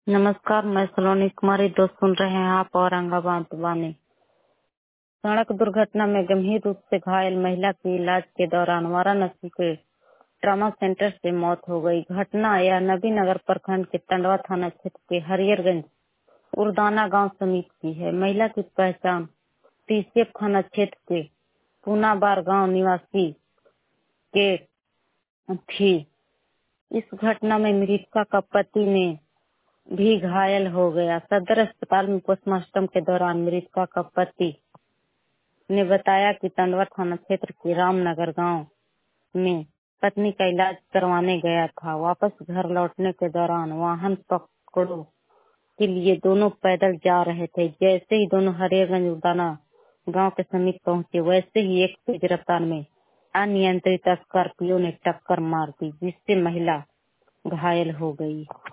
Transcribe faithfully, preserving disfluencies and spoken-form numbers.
नमस्कार, मैं सलोनी कुमारी। दोस्त सुन रहे हैं आप औरंगाबाद वाणी। सड़क दुर्घटना में गंभीर रूप से घायल महिला की इलाज के दौरान वाराणसी के ट्रॉमा सेंटर से मौत हो गई। घटना यह नबीनगर प्रखंड के टंडवा थाना क्षेत्र के हरियरगंज उर्दाना गांव समीप की है। महिला की पहचान टीसीएफ थाना क्षेत्र के पूनाबार गांव निवासी के थी। इस घटना में मृतका का पति ने भी घायल हो गया। सदर अस्पताल में पोस्टमार्टम के दौरान मृतका का पति ने बताया कि टंडवा थाना क्षेत्र के रामनगर गांव में पत्नी का इलाज करवाने गया था। वापस घर लौटने के दौरान वाहन पकड़ो के लिए दोनों पैदल जा रहे थे। जैसे ही दोनों हरियरगंज उदाना गांव के समीप पहुंचे, वैसे ही एक तेज रफ्तार में अनियंत्रित स्कॉर्पियो ने टक्कर मार दी, जिससे महिला घायल हो गई।